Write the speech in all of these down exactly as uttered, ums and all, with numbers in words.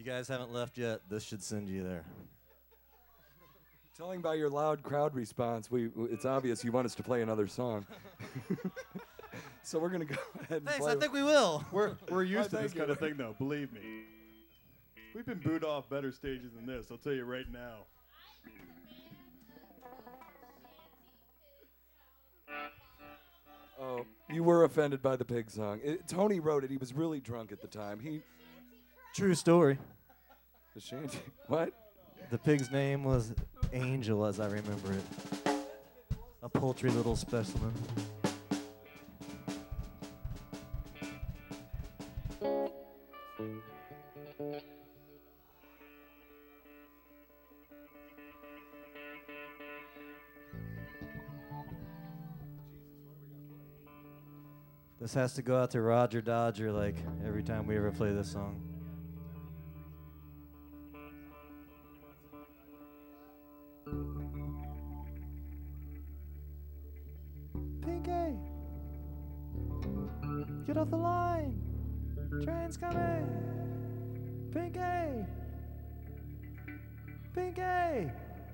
guys haven't left yet, this should send you there. Telling by your loud crowd response, we it's obvious you want us to play another song. So we're gonna go ahead and Thanks, play. I think we will. We're we're used to thank this you. kind of thing, though. Believe me. We've been booed off better stages than this. I'll tell you right now. Oh, you were offended by the pig song. It, Tony wrote it. He was really drunk at the time. He True story. the shanty. What? The pig's name was Angel, as I remember it. A poultry little specimen. This has to go out to Roger Dodger like every time we ever play this song. Pinky! Get off the line! Train's coming! Pinky! Pinky!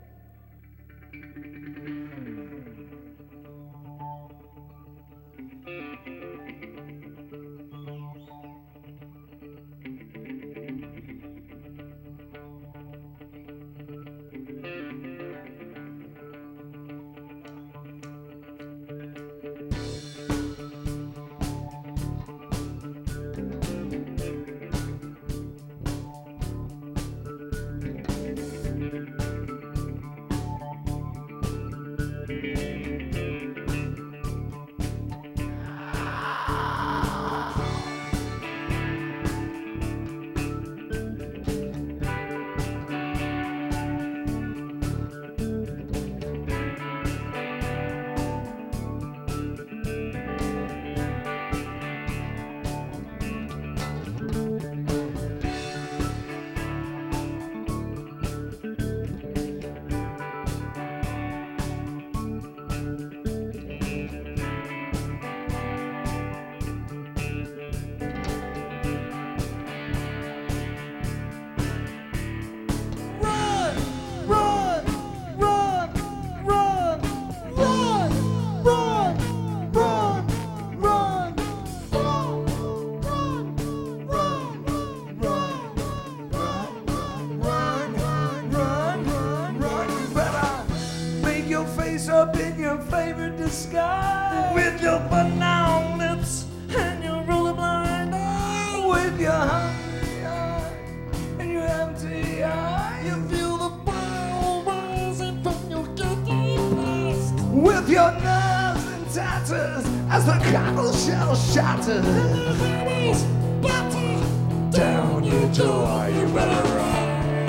Up in your favorite disguise, with your banana lips and your rollerblind eyes, with your hungry eye and your empty eye, you feel the bile rising from your guilty past, with your nerves and tatters as the cockle shell shatters, and the honey's butter down your door. You better run.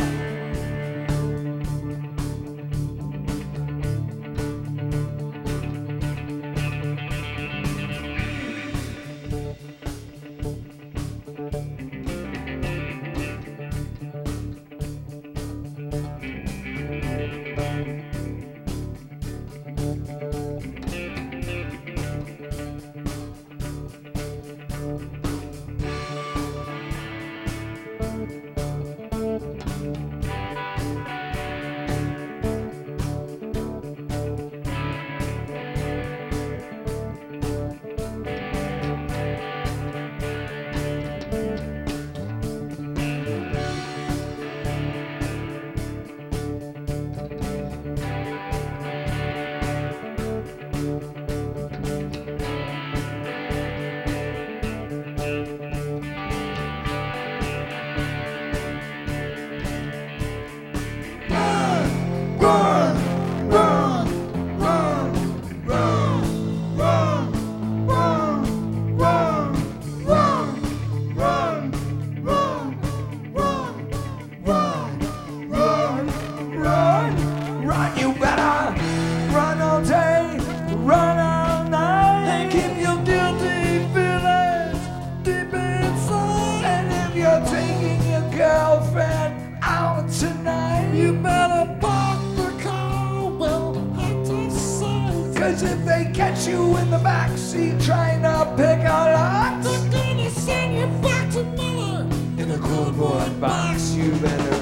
If they catch you in the backseat trying to pick a lock, they're gonna send you back to Miller in a cardboard box. You you better.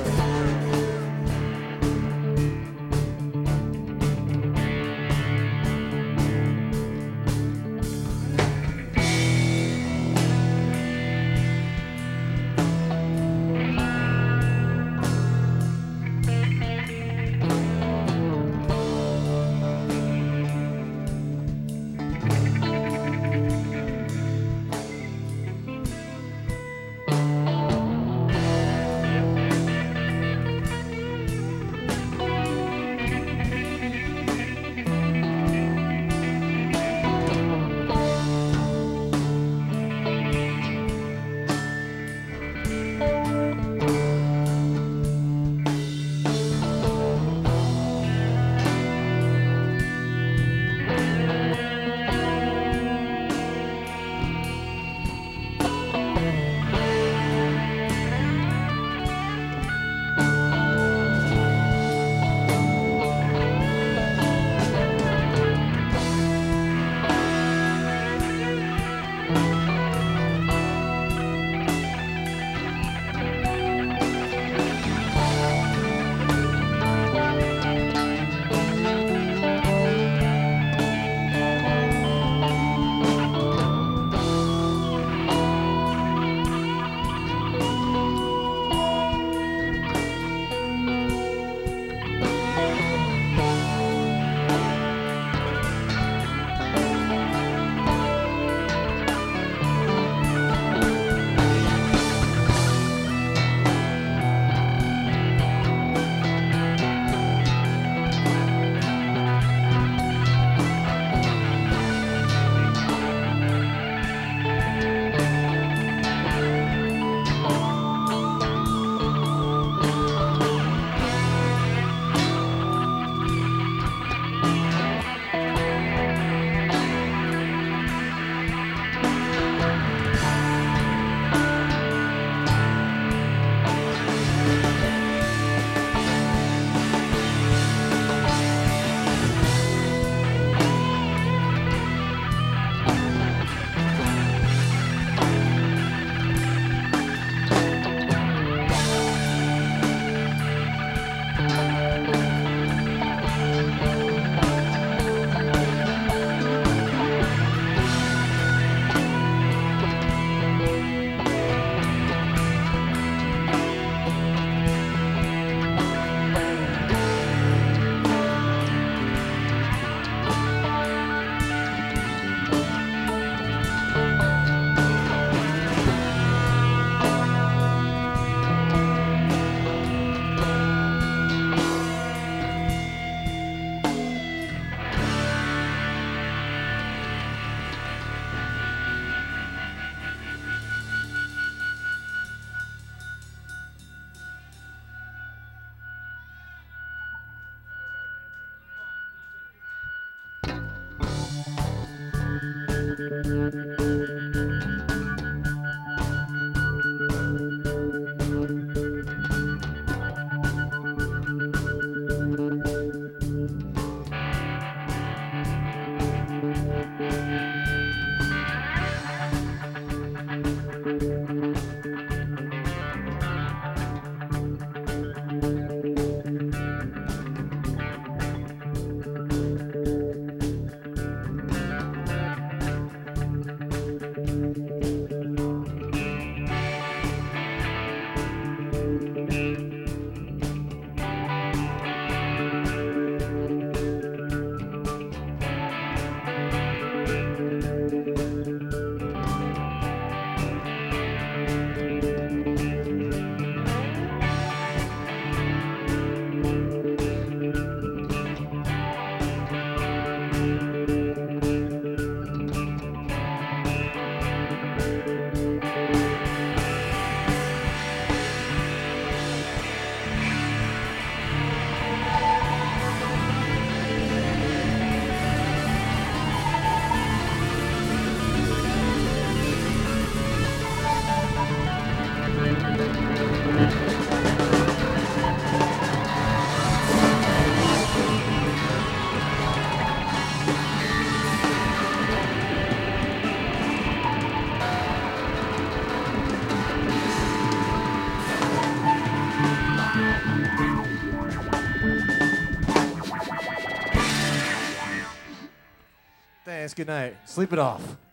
Thanks. Good night. Sleep it off.